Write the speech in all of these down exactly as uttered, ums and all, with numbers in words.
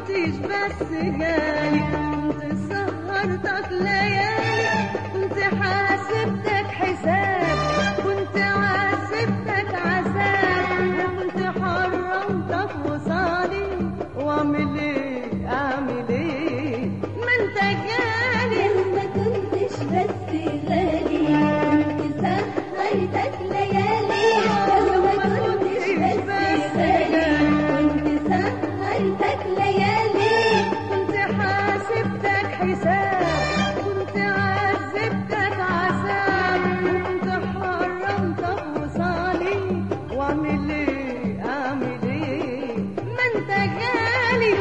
كنتش بس جالي، كنت سهرتك ليالي، كنت حاسبتك حساب، كنت عذبتك عذاب، وكنت حرمتك وصالي. واعمل ايه اعمل ايه ما انت جالي. لما كنتش بس غالي كنت سهرتك ليالي، لما كنتش بس غالي كنت سهرتك ليالي، كنت حاسبتك حساب، كنت عذبتك عذاب، وكنت حرمتك وصالي. واعمل ايه اعمل ايه ما انت جالي.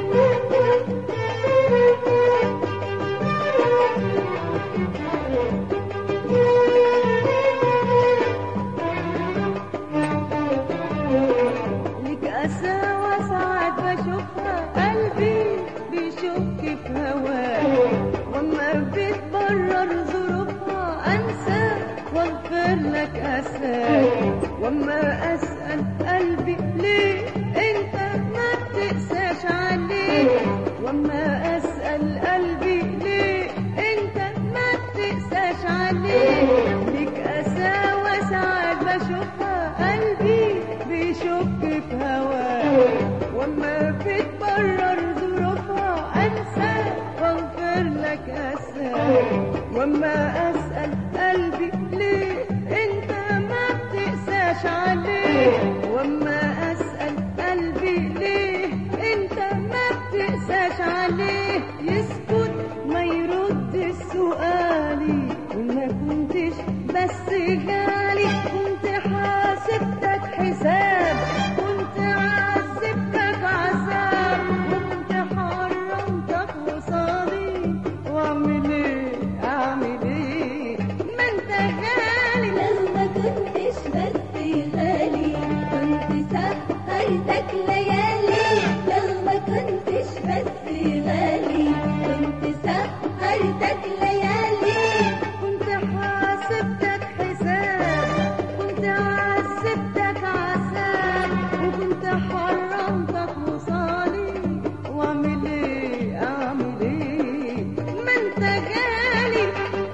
لك قساوة ساعات بشوفها، قلبي بيشك في هواك، واما بتبرر ظروفها انسى واغفر لك اساك. واما اسال قلبي ليه انت ما بتقساش عليه، واما اسال قلبي ليه انت ما بتقساش عليه. لك قساوة ساعات بشوفها، قلبي بيشك في هواك، واما بتبرر ظروفها انسى واغفر لك اساك. واما اسال قلبي ليه انت ما بتقساش عليه، واما اسال قلبي ليه انت ما بتقساش عليه. يسكت ما يرد سؤالي، وما كنتش بس جالي، كنت حاسبتك حساب، كنت عذبتك عذاب، وكنت حرمتك وصالي. واعمل ايه اعمل ايه ما انت جالي. لما كنتش بس غالي كنت سهرتك ليالي، لما كنتش بس غالي كنت سهرتك ليالي، كنت حاسبتك حساب، كنت عذبتك عذاب، وكنت حرمتك وصالي. واعمل ايه اعمل ايه ما انت جالي.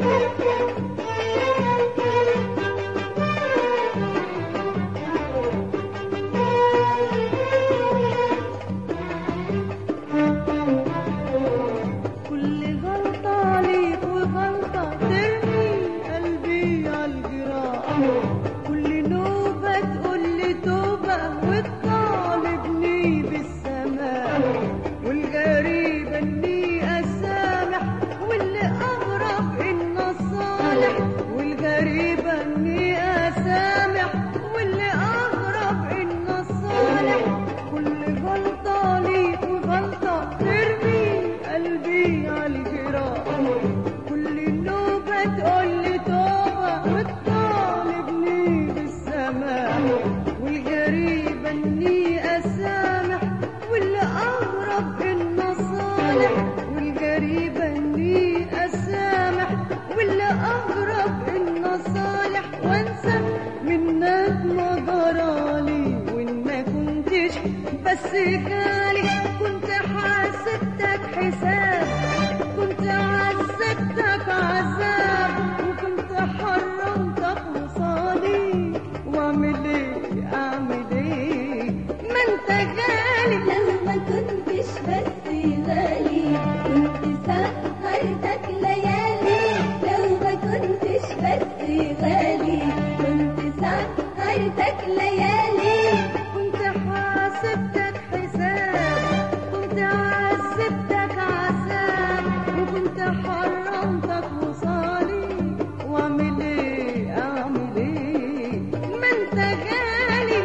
كل غلطة ليك وغلطة ترمي قلبي عالجراح، كل نوبة تقولي توبة وتطالبني بالسماح، والغريبة اني اسامح واللي اغرب ان الصالح، والغريبة اني اسامح واللي اغرب ان الصالح. كل غلطة ليك وغلطة ترمي قلبي عالجراح، كل نوبة تقولي توبة وتطالبني بالسماح، والغريبة اني اسامح واللي اغرب ان صالح، والغريبة اني اسامح واللي اغرب ان صالح. وانسى منك ما جرالي، وان ما كنتش بس جالي، كنت حاسبتك حساب، كنت عذبتك عذاب، وكنت حرمتك وصالي. واعمل ايه اعمل ايه ما انت جالي. لما كنتش بس غالي كنت سهرتك ليالي، لما كنتش بس غالي كنت سهرتك ليالي، كنت حاسبتك حساب، كنت عذبتك عذاب، وكنت حرمتك وصالي. واعمل ايه اعمل ايه ما انت جالي.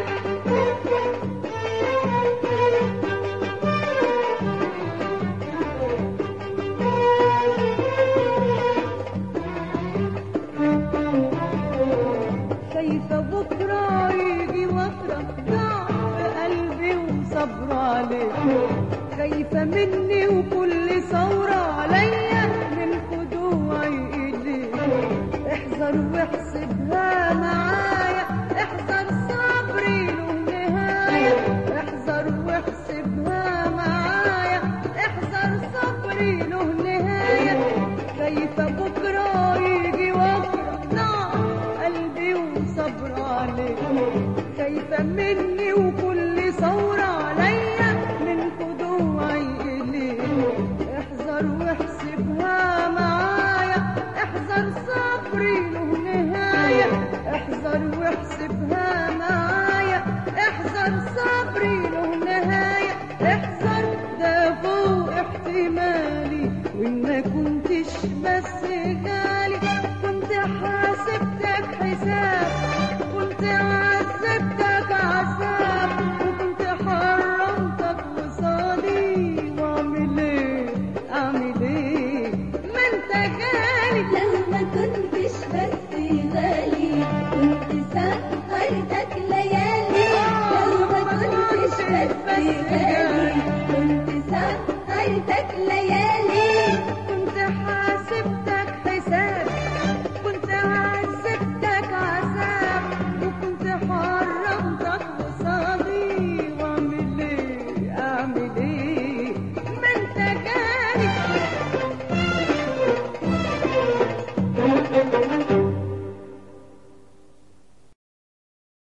خايفة بكرة يجي وفرة ضعف قلبي وصبر عليك، خايفة مني وكل ثورة عليا من خدوعي إليك. احذر واحسبها معايا، احذر صبري له نهاية، احذر واحسبها معايا، مالي وإن ما كنتش بس غالي. كنت حاسبتك حساب، كنت عذبتك عذاب، وكنت حرمتك قصادي. واعمل ايه اعمل ايه ما انت غالي. لو ما كنتش بس غالي كنت سهرتك ليالي. لو ما كنتش بس غالي كنت سهرتك ليالي. كنت حاسبتك حساب، كنت عذبتك عذاب، وكنت حرمتك قصادي. واعمل ايه اعمل ايه ما انت غالي.